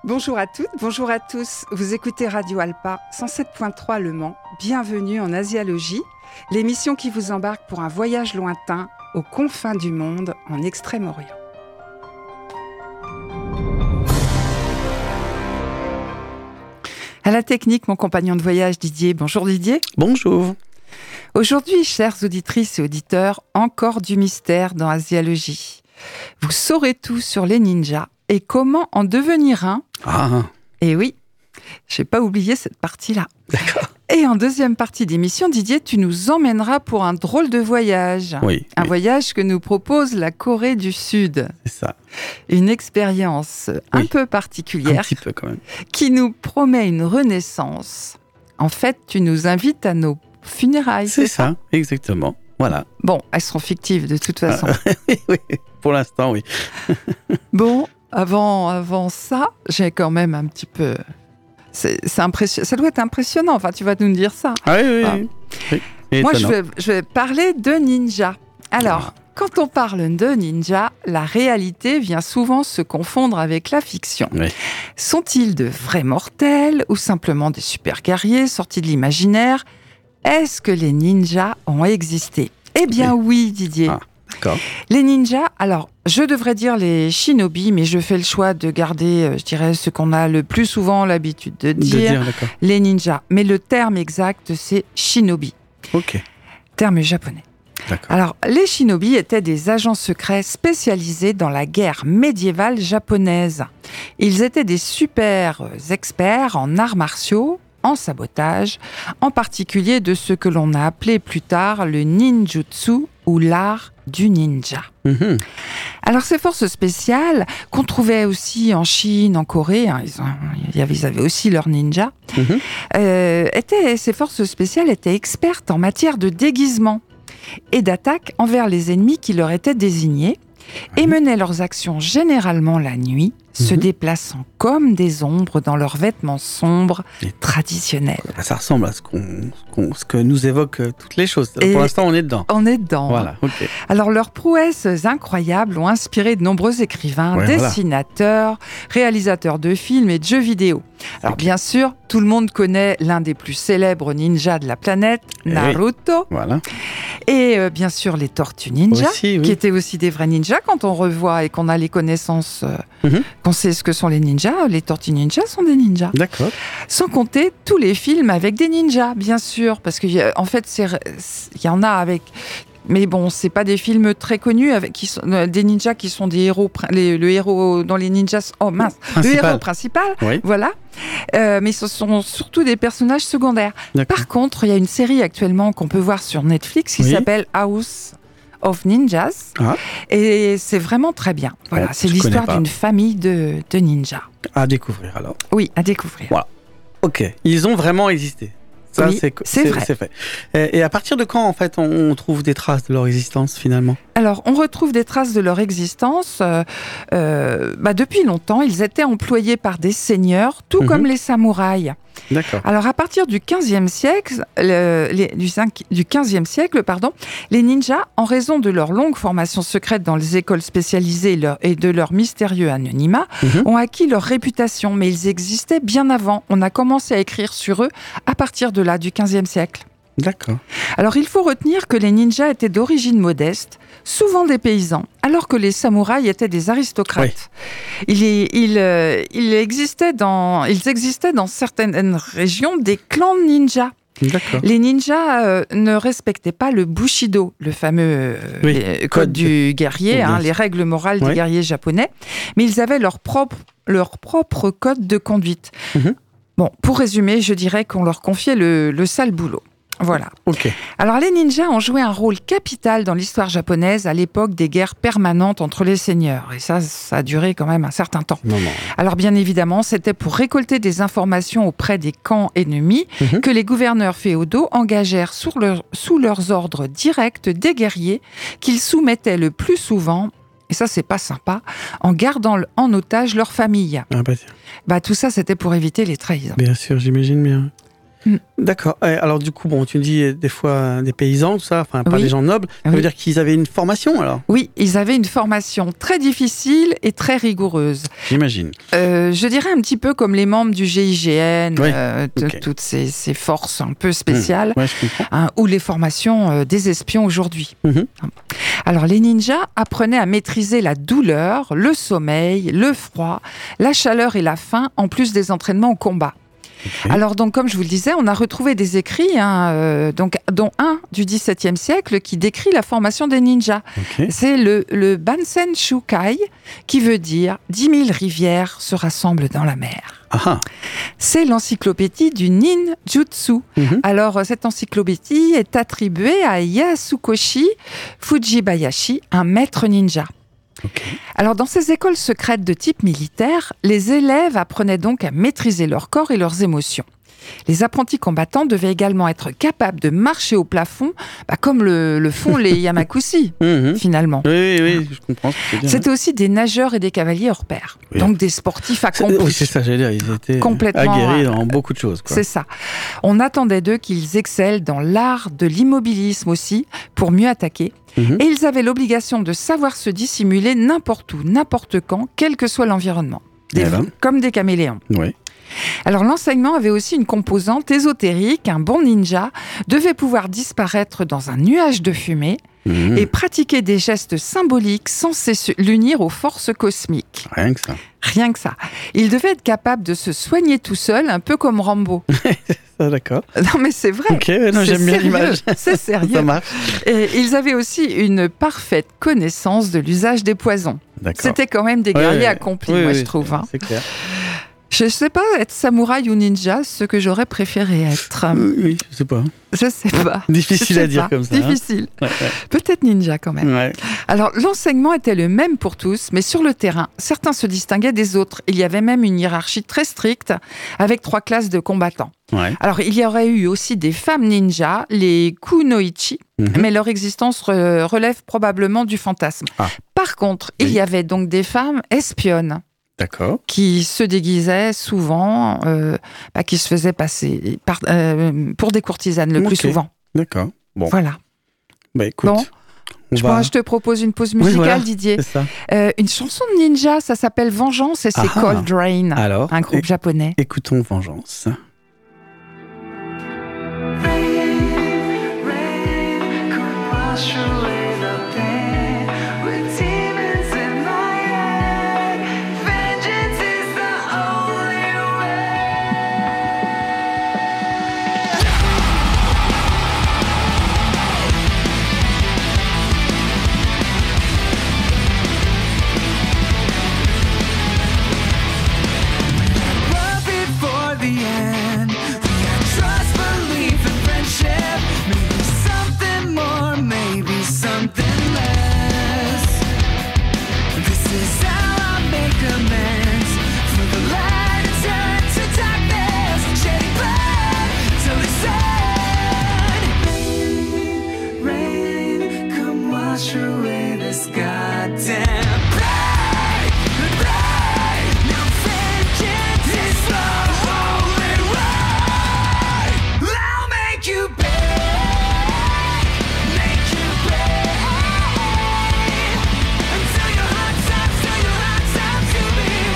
Bonjour à toutes, bonjour à tous. Vous écoutez Radio Alpa 107.3 Le Mans. Bienvenue en Asialogie, l'émission qui vous embarque pour un voyage lointain aux confins du monde en Extrême-Orient. À la technique, mon compagnon de voyage Didier. Bonjour Didier. Bonjour. Aujourd'hui, chères auditrices et auditeurs, encore du mystère dans Asialogie. Vous saurez tout sur les ninjas et comment en devenir un. Ah. Et oui, je n'ai pas oublié cette partie-là. D'accord. Et en deuxième partie d'émission, Didier, tu nous emmèneras pour un drôle de voyage. Oui. Un voyage que nous propose la Corée du Sud. C'est ça. Une expérience un peu particulière. Un petit peu quand même. Qui nous promet une renaissance. En fait, tu nous invites à nos funérailles. C'est ça, exactement. Voilà. Bon, elles seront fictives de toute façon. Oui, pour l'instant, oui. Bon, avant ça, j'ai quand même un petit peu... C'est impressionnant. Ça doit être impressionnant. Enfin, tu vas nous dire ça. Ah oui. Et moi, étonnant. je vais parler de ninja. Alors, quand on parle de ninja, la réalité vient souvent se confondre avec la fiction. Oui. Sont-ils de vrais mortels ou simplement des super guerriers sortis de l'imaginaire ? Est-ce que les ninjas ont existé ? Eh bien oui, Didier. Ah, d'accord. Les ninjas, alors, je devrais dire les shinobi, mais je fais le choix de garder, je dirais, ce qu'on a le plus souvent l'habitude de dire d'accord. les ninjas. Mais le terme exact, c'est shinobi. Ok. Terme japonais. D'accord. Alors, les shinobi étaient des agents secrets spécialisés dans la guerre médiévale japonaise. Ils étaient des super experts en arts martiaux, en sabotage, en particulier de ce que l'on a appelé plus tard le ninjutsu ou l'art du ninja. Mhm. Alors ces forces spéciales, qu'on trouvait aussi en Chine, en Corée, hein, ils avaient aussi leurs ninjas, Mhm. ces forces spéciales étaient expertes en matière de déguisement et d'attaque envers les ennemis qui leur étaient désignés et menaient leurs actions généralement la nuit, se déplaçant comme des ombres dans leurs vêtements sombres traditionnels. Ça ressemble à ce que nous évoquent toutes les choses. Et pour l'instant, on est dedans. On est dedans. Voilà, ok. Alors, leurs prouesses incroyables ont inspiré de nombreux écrivains, dessinateurs, réalisateurs de films et de jeux vidéo. Alors, bien sûr, tout le monde connaît l'un des plus célèbres ninjas de la planète, Naruto. Voilà. Et bien sûr, les Tortues Ninja, Aussi, oui. qui étaient aussi des vrais ninjas. Quand on revoit et qu'on a les connaissances, qu'on sait ce que sont les ninjas, les Tortues Ninja sont des ninjas. D'accord. Sans compter tous les films avec des ninjas, bien sûr, parce qu'en fait, il y en a avec... Mais bon, c'est pas des films très connus qui sont des ninjas qui sont des héros, le héros dans les ninjas. Oh mince, le héros principal. Oui. Voilà. Mais ce sont surtout des personnages secondaires. D'accord. Par contre, il y a une série actuellement qu'on peut voir sur Netflix qui s'appelle House of Ninjas. Ah. Et c'est vraiment très bien. Voilà, c'est l'histoire d'une famille de ninjas. À découvrir alors. Oui, à découvrir. Voilà. Ok. Ils ont vraiment existé. Ça, oui, c'est vrai. C'est fait. Et à partir de quand, en fait, on trouve des traces de leur existence, finalement ? Alors, on retrouve des traces de leur existence. Depuis longtemps, ils étaient employés par des seigneurs, tout comme les samouraïs. D'accord. Alors, à partir du XVe siècle, les ninjas, en raison de leur longue formation secrète dans les écoles spécialisées et de leur mystérieux anonymat, ont acquis leur réputation. Mais ils existaient bien avant. On a commencé à écrire sur eux à partir de là, du XVe siècle. D'accord. Alors, il faut retenir que les ninjas étaient d'origine modeste, souvent des paysans, alors que les samouraïs étaient des aristocrates. Oui. Ils existaient dans certaines régions des clans de ninjas. D'accord. Les ninjas ne respectaient pas le bushido, le fameux code du guerrier, les règles morales des guerriers japonais, mais ils avaient leur propre code de conduite. Bon, pour résumer, je dirais qu'on leur confiait le sale boulot. Voilà. Ok. Alors, les ninjas ont joué un rôle capital dans l'histoire japonaise à l'époque des guerres permanentes entre les seigneurs. Et ça a duré quand même un certain temps. Non. Alors, bien évidemment, c'était pour récolter des informations auprès des camps ennemis que les gouverneurs féodaux engagèrent sous leurs ordres directs des guerriers qu'ils soumettaient le plus souvent, et ça, c'est pas sympa, en gardant en otage leur famille. Ah bah tiens. Tout ça, c'était pour éviter les trahisons. Bien sûr, j'imagine bien. D'accord. Alors du coup, bon, tu me dis des fois des paysans, tout ça, enfin pas Oui. des gens nobles. Ça Oui. veut dire qu'ils avaient une formation alors? Oui, ils avaient une formation très difficile et très rigoureuse. J'imagine. Je dirais un petit peu comme les membres du GIGN, Oui, ok. toutes ces forces un peu spéciales, Ouais, je comprends. hein, ou les formations des espions aujourd'hui. Mhm. Alors les ninjas apprenaient à maîtriser la douleur, le sommeil, le froid, la chaleur et la faim, en plus des entraînements au combat. Ok. Alors donc, comme je vous le disais, on a retrouvé des écrits, dont un du XVIIe siècle qui décrit la formation des ninjas. Ok. C'est le Bansen Shukai, qui veut dire 10 000 rivières se rassemblent dans la mer. Ah. C'est l'encyclopédie du ninjutsu. Mhm. Alors, cette encyclopédie est attribuée à Yasukoshi Fujibayashi, un maître ninja. Ok. Alors, dans ces écoles secrètes de type militaire, les élèves apprenaient donc à maîtriser leur corps et leurs émotions. Les apprentis combattants devaient également être capables de marcher au plafond, comme le font les Yamakushi, Mhm. finalement. Oui, je comprends ce que tu veux dire. C'était aussi des nageurs et des cavaliers hors pair, Oui. donc des sportifs accomplis. Oui, c'est ça, j'allais dire. Ils étaient Complètement, aguerris dans beaucoup de choses. Quoi. C'est ça. On attendait d'eux qu'ils excellent dans l'art de l'immobilisme aussi, pour mieux attaquer. Mhm. Et ils avaient l'obligation de savoir se dissimuler n'importe où, n'importe quand, quel que soit l'environnement. Eh ben. Comme des caméléons. Oui. Alors l'enseignement avait aussi une composante ésotérique. Un bon ninja devait pouvoir disparaître dans un nuage de fumée Mhm. et pratiquer des gestes symboliques censés l'unir aux forces cosmiques. Rien que ça. Rien que ça. Il devait être capable de se soigner tout seul, un peu comme Rambo. Ah, d'accord. Non mais c'est vrai. Ok, ouais, non, C'est j'aime bien sérieux. l'image. C'est sérieux. Ça marche. Et ils avaient aussi une parfaite connaissance de l'usage des poisons. D'accord. C'était quand même des Ouais, guerriers ouais. accomplis, Oui, moi oui, je trouve. c'est- Hein. C'est clair. Je sais pas, être samouraï ou ninja, ce que j'aurais préféré être. Oui, je sais pas. Je sais pas. Difficile Je sais à dire pas. comme ça. hein. Difficile. Ouais, Peut-être ninja quand même. ouais. Alors, l'enseignement était le même pour tous, mais sur le terrain, certains se distinguaient des autres. Il y avait même une hiérarchie très stricte, avec 3 classes de combattants. Ouais. Alors, il y aurait eu aussi des femmes ninjas, les kunoichi, Mhm. mais leur existence relève probablement du fantasme. Ah. Par contre, il Oui. y avait donc des femmes espionnes D'accord. qui se déguisaient souvent, qui se faisaient passer pour des courtisanes le plus Ok. souvent. D'accord. Bon. Voilà. Bah écoute. Bon. Je te propose une pause Oui, musicale, voilà. Didier. C'est ça. Une chanson de ninja, ça s'appelle Vengeance et c'est Ah. Cold Rain, Alors, un groupe japonais. écoutons Vengeance. Before the end, we got trust, belief, and friendship. Maybe something more, maybe something less. This is how I make amends for the light and turn to darkness, shedding blood till it's end. Rain, come wash away this goddamn pain. Now vengeance is the holy way. I'll make you pay, make you pay until your heart stops to be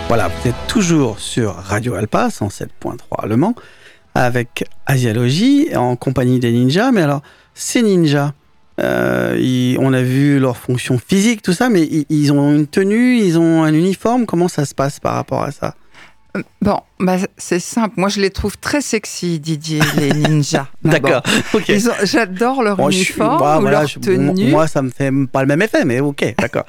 Voilà, vous êtes toujours sur Radio Alpa, 107.3 Le Mans, avec Asialogie, en compagnie des ninjas. Mais alors, ces ninjas, on a vu leur fonction physique, tout ça, mais ils ont une tenue, ils ont un uniforme. Comment ça se passe par rapport à ça ? Bon, c'est simple. Moi, je les trouve très sexy, Didier, les ninjas. D'accord, ok. J'adore leur uniforme ou leur tenue. Moi, ça me fait pas le même effet, mais ok, d'accord.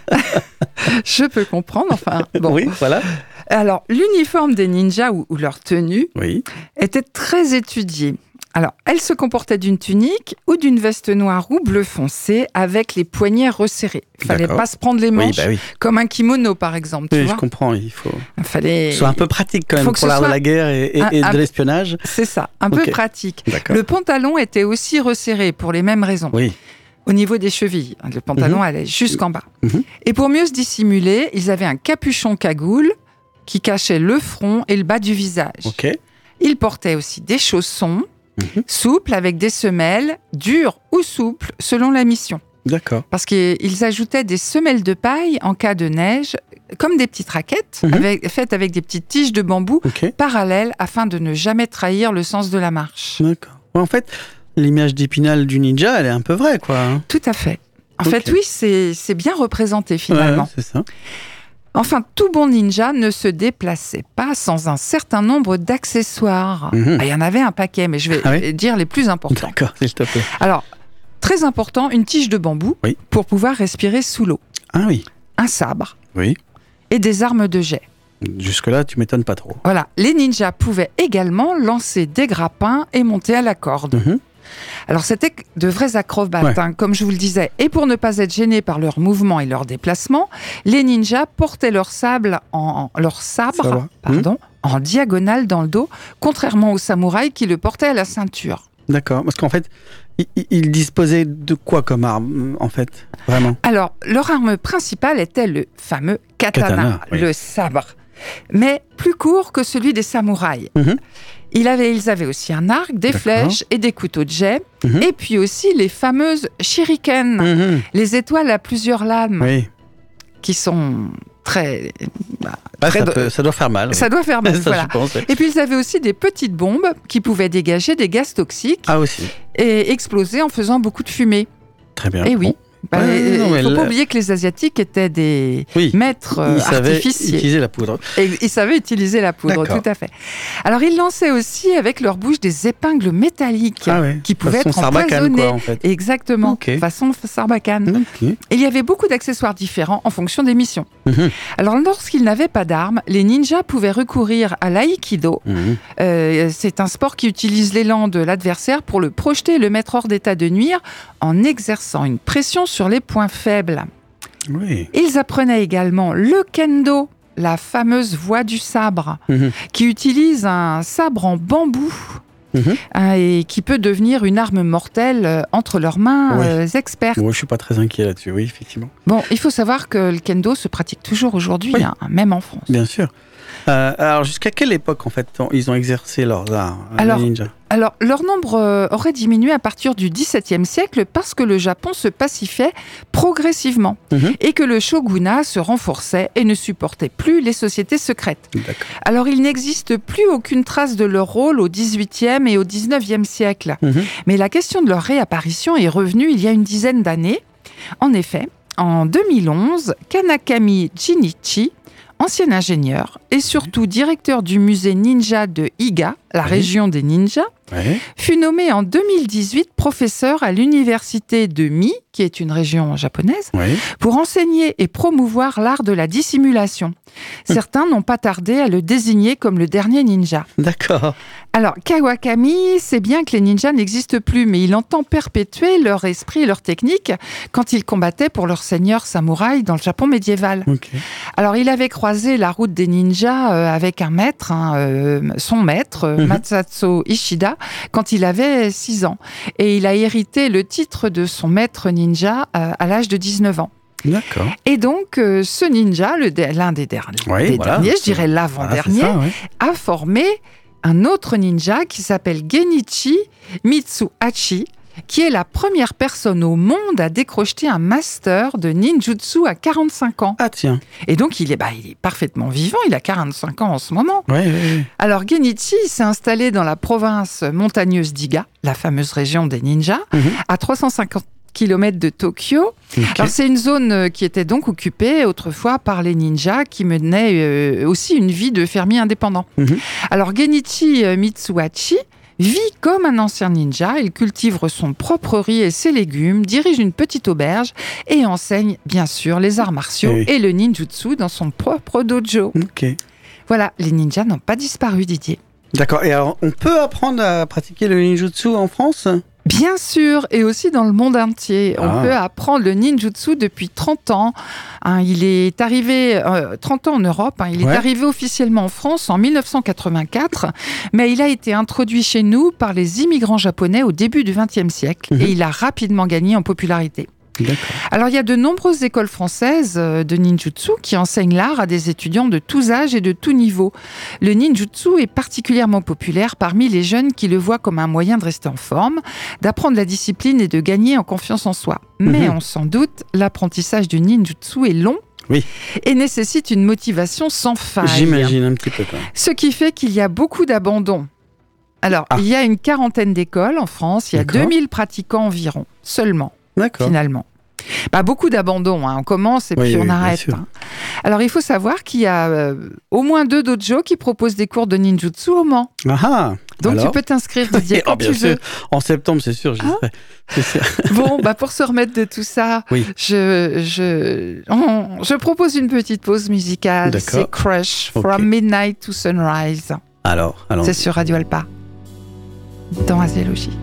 Je peux comprendre, enfin. Bon. Oui, voilà. Alors, l'uniforme des ninjas ou leur tenue était très étudié. Alors, elle se comportait d'une tunique ou d'une veste noire ou bleu foncé avec les poignets resserrés. Il fallait pas se prendre les manches comme un kimono, par exemple. Tu vois, je comprends. Il faut que soit un peu pratique quand même pour l'art de la guerre et de l'espionnage. C'est ça, un peu pratique. Le pantalon était aussi resserré pour les mêmes raisons. Oui. Au niveau des chevilles, le pantalon allait jusqu'en bas. Et pour mieux se dissimuler, ils avaient un capuchon cagoule qui cachait le front et le bas du visage. Ils portaient aussi des chaussons souples avec des semelles, dures ou souples selon la mission. D'accord. Parce qu'ils ajoutaient des semelles de paille en cas de neige, comme des petites raquettes faites avec des petites tiges de bambou parallèles afin de ne jamais trahir le sens de la marche. D'accord. En fait, l'image d'Épinal du ninja, elle est un peu vraie, quoi. Hein. Tout à fait. En fait, oui, c'est bien représenté finalement. Ouais, c'est ça. Enfin, tout bon ninja ne se déplaçait pas sans un certain nombre d'accessoires. Il y en avait un paquet, mais je vais dire les plus importants. D'accord, s'il te plaît. Alors, très important, une tige de bambou pour pouvoir respirer sous l'eau. Ah oui. Un sabre. Oui. Et des armes de jet. Jusque-là, tu m'étonnes pas trop. Voilà. Les ninjas pouvaient également lancer des grappins et monter à la corde. Alors, c'était de vrais acrobates, comme je vous le disais. Et pour ne pas être gênés par leurs mouvements et leurs déplacements, les ninjas portaient leur sabre en diagonale dans le dos, contrairement aux samouraïs qui le portaient à la ceinture. D'accord, parce qu'en fait, ils disposaient de quoi comme arme, en fait, vraiment ? Alors, leur arme principale était le fameux katana, le sabre, mais plus court que celui des samouraïs. Ils avaient aussi un arc, des flèches et des couteaux de jet. Et puis aussi les fameuses shuriken, les étoiles à plusieurs lames, qui sont très... ça doit faire mal. Ça doit faire mal, voilà. Pense, Et puis ils avaient aussi des petites bombes qui pouvaient dégager des gaz toxiques et exploser en faisant beaucoup de fumée. Très bien. Et oui. Il ne faut pas oublier que les Asiatiques étaient des maîtres artificiers. Utiliser la poudre. Et ils savaient utiliser la poudre, tout à fait. Alors, ils lançaient aussi avec leur bouche des épingles métalliques qui pouvaient être empoisonnées. En fait. Exactement, façon Sarbacane. Et il y avait beaucoup d'accessoires différents en fonction des missions. Alors, lorsqu'ils n'avaient pas d'armes, les ninjas pouvaient recourir à l'aïkido. C'est un sport qui utilise l'élan de l'adversaire pour le projeter et le mettre hors d'état de nuire en exerçant une pression sur les points faibles. Ils apprenaient également le kendo, la fameuse voie du sabre, qui utilise un sabre en bambou et qui peut devenir une arme mortelle entre leurs mains expertes. Je ne suis pas très inquiet là-dessus, oui, effectivement. Bon, il faut savoir que le kendo se pratique toujours aujourd'hui, même en France. Bien sûr. Alors, jusqu'à quelle époque, en fait, ils ont exercé leurs arts, les ninjas ? Alors, leur nombre aurait diminué à partir du XVIIe siècle parce que le Japon se pacifiait progressivement et que le shogunat se renforçait et ne supportait plus les sociétés secrètes. Alors, il n'existe plus aucune trace de leur rôle au XVIIIe et au XIXe siècle. Mais la question de leur réapparition est revenue il y a une dizaine d'années. En effet, en 2011, Kanakami Jinichi, ancien ingénieur et surtout directeur du musée ninja de Iga, la région des ninjas, fut nommé en 2018 professeur à l'université de Mie, qui est une région japonaise, pour enseigner et promouvoir l'art de la dissimulation. Certains n'ont pas tardé à le désigner comme le dernier ninja. D'accord. Alors, Kawakami sait bien que les ninjas n'existent plus, mais il entend perpétuer leur esprit et leur technique quand ils combattaient pour leur seigneur samouraï dans le Japon médiéval. Alors, il avait croisé la route des ninjas avec un maître, son maître, Masato Ishida, quand il avait 6 ans. Et il a hérité le titre de son maître ninja à l'âge de 19 ans. D'accord. Et donc, ce ninja, l'un des derniers, je dirais l'avant-dernier, a formé un autre ninja qui s'appelle Genichi Mitsuhachi, qui est la première personne au monde à décrocher un master de ninjutsu à 45 ans. Ah tiens. Et donc, il est parfaitement vivant, il a 45 ans en ce moment. Ouais. Alors, Genichi s'est installé dans la province montagneuse d'Iga, la fameuse région des ninjas, à 350 km de Tokyo. Ok. Alors, c'est une zone qui était donc occupée autrefois par les ninjas qui menaient aussi une vie de fermier indépendant. Alors, Genichi Mitsuhachi vit comme un ancien ninja, il cultive son propre riz et ses légumes, dirige une petite auberge et enseigne bien sûr les arts martiaux et le ninjutsu dans son propre dojo. Ok. Voilà, les ninjas n'ont pas disparu, Didier. D'accord. Et alors, on peut apprendre à pratiquer le ninjutsu en France ? Bien sûr, et aussi dans le monde entier. On peut apprendre le ninjutsu depuis 30 ans. Il est arrivé 30 ans en Europe. Il est arrivé officiellement en France en 1984, mais il a été introduit chez nous par les immigrants japonais au début du XXe siècle et il a rapidement gagné en popularité. D'accord. Alors, il y a de nombreuses écoles françaises de ninjutsu qui enseignent l'art à des étudiants de tous âges et de tous niveaux. Le ninjutsu est particulièrement populaire parmi les jeunes qui le voient comme un moyen de rester en forme, d'apprendre la discipline et de gagner en confiance en soi. Mais on s'en doute, l'apprentissage du ninjutsu est long et nécessite une motivation sans faille. J'imagine un petit peu. Quoi. Ce qui fait qu'il y a beaucoup d'abandon. Alors, il y a une quarantaine d'écoles en France, il y a 2000 pratiquants environ, seulement. D'accord. Finalement. Beaucoup d'abandon, on commence et puis on arrête. Alors il faut savoir qu'il y a au moins 2 dojos qui proposent des cours de ninjutsu au Mans. Donc tu peux t'inscrire, Didier, quand tu veux. En septembre, c'est sûr, j'y serai. Bon, pour se remettre de tout ça, je propose une petite pause musicale. D'accord. C'est Crush, From Midnight to Sunrise. Alors. C'est sur Radio Alpa, dans Asialogie.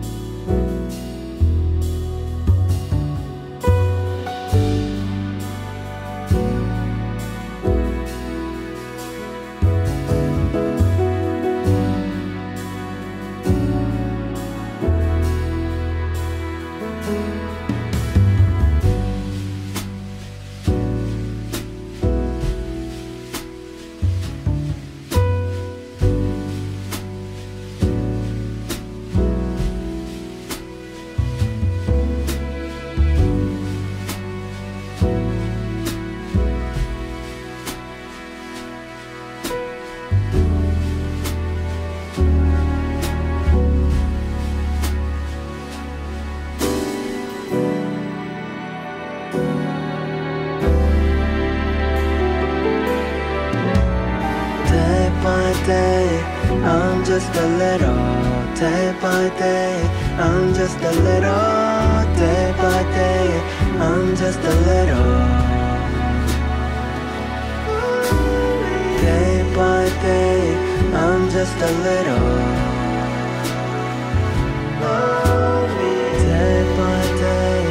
I'm just a little, day by day. I'm just a little, day by day. I'm just a little, day by day. I'm just a little, day by day.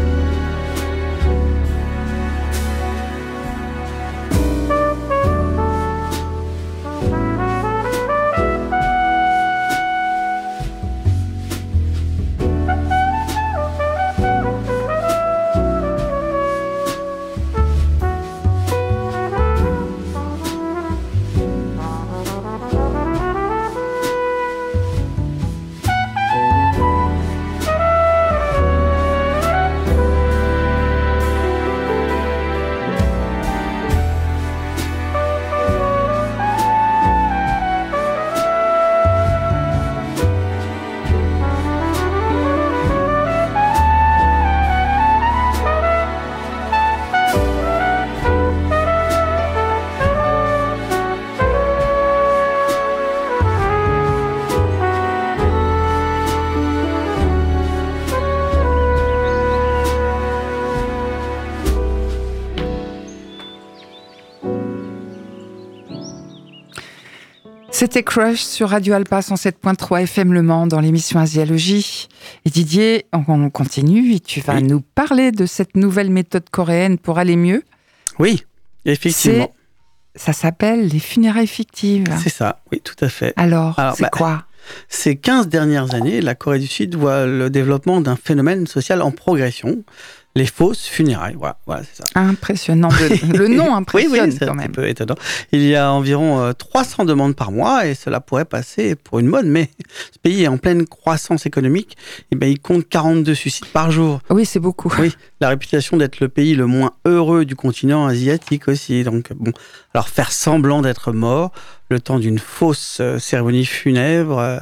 C'était Crush sur Radio Alpa 107.3 FM Le Mans dans l'émission Asialogie. Et Didier, on continue et tu vas nous parler de cette nouvelle méthode coréenne pour aller mieux. Oui, effectivement. Ça s'appelle les funérailles fictives. C'est ça, oui, tout à fait. Alors c'est quoi ? Ces 15 dernières années, la Corée du Sud voit le développement d'un phénomène social en progression. les fausses funérailles. Voilà, c'est ça. Impressionnant. Le nom impressionne c'est quand un même. petit peu étonnant. Il y a environ 300 demandes par mois et cela pourrait passer pour une mode, mais ce pays est en pleine croissance économique. Et il compte 42 suicides par jour. Oui, c'est beaucoup. Oui, la réputation d'être le pays le moins heureux du continent asiatique aussi. Donc bon, alors faire semblant d'être mort le temps d'une fausse cérémonie funèbre,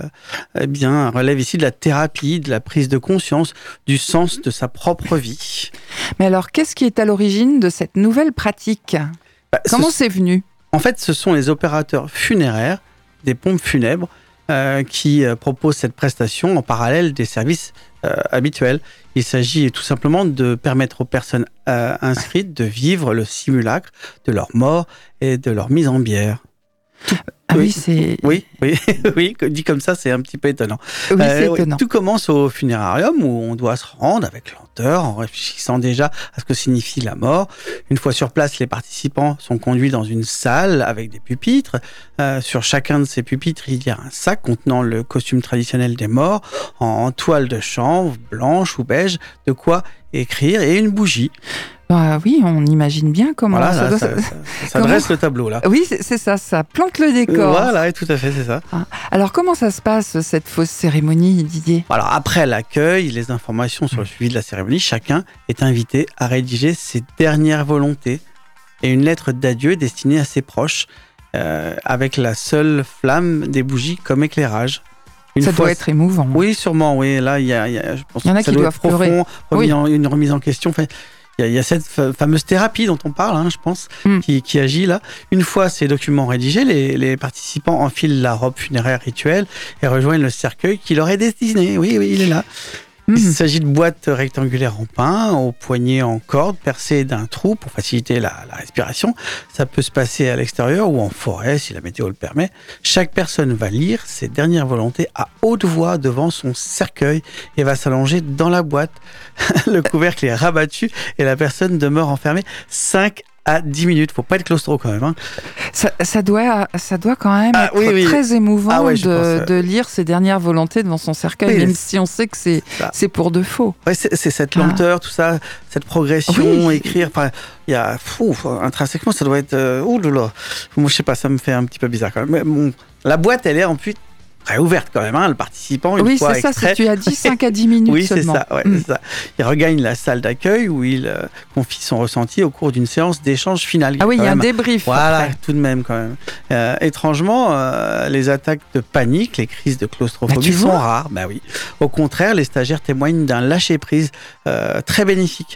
relève ici de la thérapie, de la prise de conscience, du sens de sa propre vie. Mais alors, qu'est-ce qui est à l'origine de cette nouvelle pratique ? Comment c'est venu ? En fait, ce sont les opérateurs funéraires des pompes funèbres qui proposent cette prestation en parallèle des services habituels. Il s'agit tout simplement de permettre aux personnes inscrites de vivre le simulacre de leur mort et de leur mise en bière. Oui, c'est... Oui, dit comme ça, c'est un petit peu étonnant. Oui, c'est étonnant. Tout commence au funérarium où on doit se rendre avec lenteur, en réfléchissant déjà à ce que signifie la mort. Une fois sur place, les participants sont conduits dans une salle avec des pupitres. Sur chacun de ces pupitres, il y a un sac contenant le costume traditionnel des morts, en toile de chanvre, blanche ou beige, de quoi écrire et une bougie. Oui, on imagine bien comment voilà, ça dresse le tableau là. Oui, c'est ça plante le décor. Voilà, tout à fait, c'est ça. Alors comment ça se passe cette fausse cérémonie, Didier ? Alors après l'accueil, les informations sur le suivi de la cérémonie, chacun est invité à rédiger ses dernières volontés et une lettre d'adieu destinée à ses proches, avec la seule flamme des bougies comme éclairage. Ça doit être émouvant. Oui, sûrement. Oui, là, je pense il y en a que ça qui doit doivent être profond, pleurer. une remise en question. Enfin, il y a cette fameuse thérapie dont on parle, je pense, qui agit là. Une fois ces documents rédigés, les participants enfilent la robe funéraire rituelle et rejoignent le cercueil qui leur est destiné. Oui, il est là. Il s'agit de boîtes rectangulaires en pin, aux poignées en corde, percées d'un trou pour faciliter la respiration. Ça peut se passer à l'extérieur ou en forêt, si la météo le permet. Chaque personne va lire ses dernières volontés à haute voix devant son cercueil et va s'allonger dans la boîte. Le couvercle est rabattu et la personne demeure enfermée 5 à 10 minutes. Faut pas être claustro quand même. Ça doit quand même être très émouvant de lire ses dernières volontés devant son cercueil, même si on sait que c'est pour de faux. Ouais, c'est cette lenteur, tout ça, cette progression, écrire. Il y a intrinsèquement, ça doit être moi je sais pas, ça me fait un petit peu bizarre quand même. Mais la boîte, elle est en plus très ouverte quand même, le participant, une fois extrait. Oui, c'est ça, tu as dit 5 à 10 minutes seulement. C'est ça. Il regagne la salle d'accueil où il confie son ressenti au cours d'une séance d'échange finale. Il y a un débrief. Voilà, tout de même quand même. Étrangement, les attaques de panique, les crises de claustrophobie sont rares. Au contraire, les stagiaires témoignent d'un lâcher-prise très bénéfique.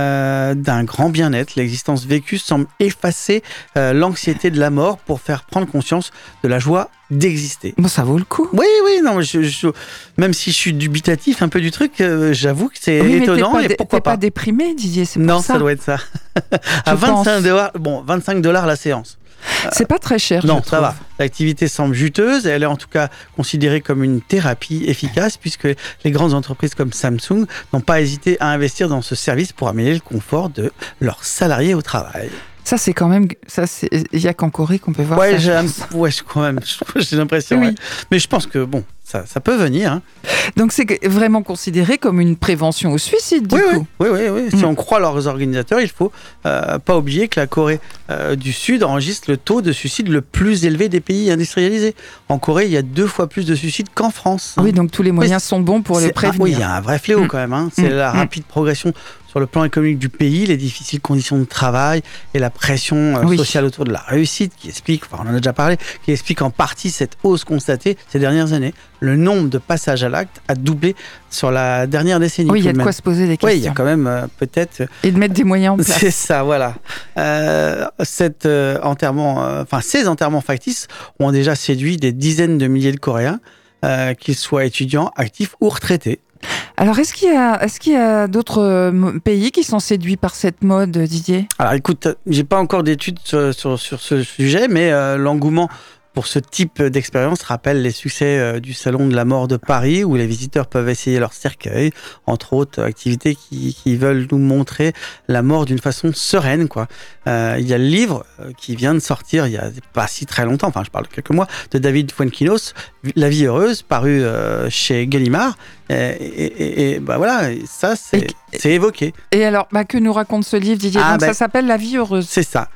D'un grand bien-être. L'existence vécue semble effacer l'anxiété de la mort pour faire prendre conscience de la joie d'exister. Bon, ça vaut le coup. Oui, non, même si je suis dubitatif un peu du truc, j'avoue que c'est étonnant. Et pourquoi pas déprimé, Didier, c'est non, pour ça. Ça doit être ça. À $25, $25 la séance. C'est pas très cher. Non, ça va. L'activité semble juteuse et elle est en tout cas considérée comme une thérapie efficace puisque les grandes entreprises comme Samsung n'ont pas hésité à investir dans ce service pour améliorer le confort de leurs salariés au travail. Ça, c'est quand même... Il n'y a qu'en Corée qu'on peut voir ça. Quand même, j'ai l'impression. Oui. Ouais. Mais je pense que, ça peut venir. Donc, c'est vraiment considéré comme une prévention au suicide, du coup. Oui. Si on croit leurs organisateurs, il ne faut pas oublier que la Corée du Sud enregistre le taux de suicide le plus élevé des pays industrialisés. En Corée, il y a 2 fois plus de suicides qu'en France. Oui, donc tous les moyens sont bons pour les prévenir. Oui, il y a un vrai fléau quand même. C'est la rapide progression sur le plan économique du pays, les difficiles conditions de travail et la pression sociale autour de la réussite qui explique, on en a déjà parlé, qui explique en partie cette hausse constatée ces dernières années. Le nombre de passages à l'acte a doublé sur la dernière décennie. Oui, il y a de quoi se poser des questions. Oui, il y a quand même peut-être... Et de mettre des moyens en place. C'est ça, voilà. Ces enterrements factices ont déjà séduit des dizaines de milliers de Coréens, qu'ils soient étudiants, actifs ou retraités. Alors, est-ce qu'il y a d'autres pays qui sont séduits par cette mode, Didier ? Alors, écoute, j'ai pas encore d'études sur ce sujet, mais l'engouement pour ce type d'expérience rappelle les succès du Salon de la mort de Paris, où les visiteurs peuvent essayer leur cercueil, entre autres activités qui veulent nous montrer la mort d'une façon sereine, quoi. Il y a le livre qui vient de sortir il y a pas si très longtemps, enfin je parle de quelques mois, de David Fuenquinos, La vie heureuse, paru chez Gallimard. Et bah voilà, ça c'est évoqué. Et alors, que nous raconte ce livre, Didier? Donc ça s'appelle La vie heureuse. C'est ça.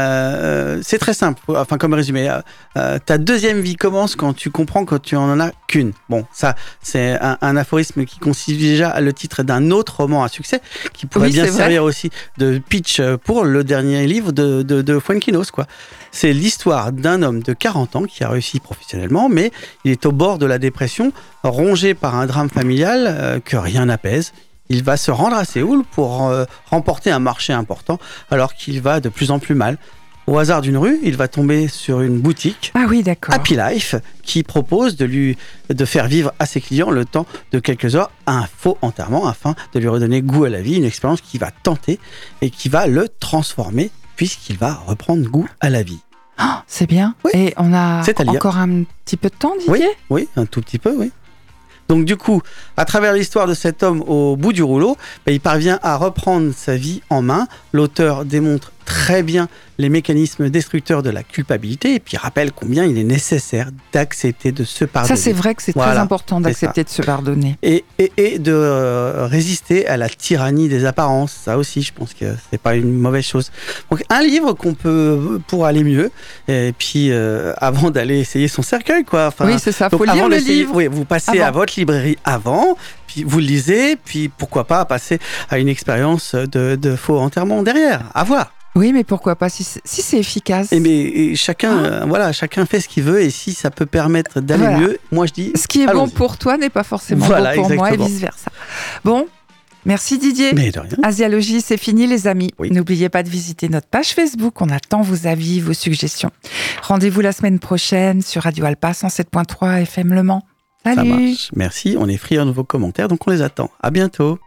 C'est très simple, enfin comme résumé. Ta deuxième vie commence quand tu comprends que tu en as qu'une. Bon, ça c'est un aphorisme qui constitue déjà le titre d'un autre roman à succès, qui pourrait bien servir aussi de pitch pour le dernier livre de Fuenquinos, quoi. C'est l'histoire d'un homme de 40 ans qui a réussi professionnellement, mais il est au bord de la dépression, rongé par un drame familial que rien n'apaise. Il va se rendre à Séoul pour remporter un marché important, alors qu'il va de plus en plus mal. Au hasard d'une rue, il va tomber sur une boutique, Happy Life, qui propose de faire vivre à ses clients le temps de quelques heures un faux enterrement, afin de lui redonner goût à la vie, une expérience qui va tenter et qui va le transformer, puisqu'il va reprendre goût à la vie. Oh, c'est bien. Oui. Et on a encore un petit peu de temps, Didier ? Oui, un tout petit peu, oui. Donc du coup, à travers l'histoire de cet homme au bout du rouleau, il parvient à reprendre sa vie en main. L'auteur démontre très bien les mécanismes destructeurs de la culpabilité et puis rappelle combien il est nécessaire d'accepter de se pardonner. Ça, c'est vrai que c'est très important d'accepter de se pardonner. Et de résister à la tyrannie des apparences. Ça aussi, je pense que c'est pas une mauvaise chose. Donc, un livre qu'on peut, pour aller mieux, et puis avant d'aller essayer son cercueil, quoi. Enfin, oui, c'est ça, faut lire le livre. Oui, vous passez à votre librairie avant, puis vous le lisez, puis pourquoi pas passer à une expérience de faux enterrement derrière. À voir. Oui, mais pourquoi pas, si c'est efficace. Et chacun fait ce qu'il veut, et si ça peut permettre d'aller mieux, moi je dis... Ce qui est bon pour toi n'est pas forcément bon pour moi, et vice-versa. Bon, merci Didier. Mais de rien. Asialogie, c'est fini les amis. Oui. N'oubliez pas de visiter notre page Facebook, on attend vos avis, vos suggestions. Rendez-vous la semaine prochaine sur Radio Alpa 107.3 FM Le Mans. Salut. Ça marche, merci, on est friands de vos commentaires, donc on les attend. À bientôt.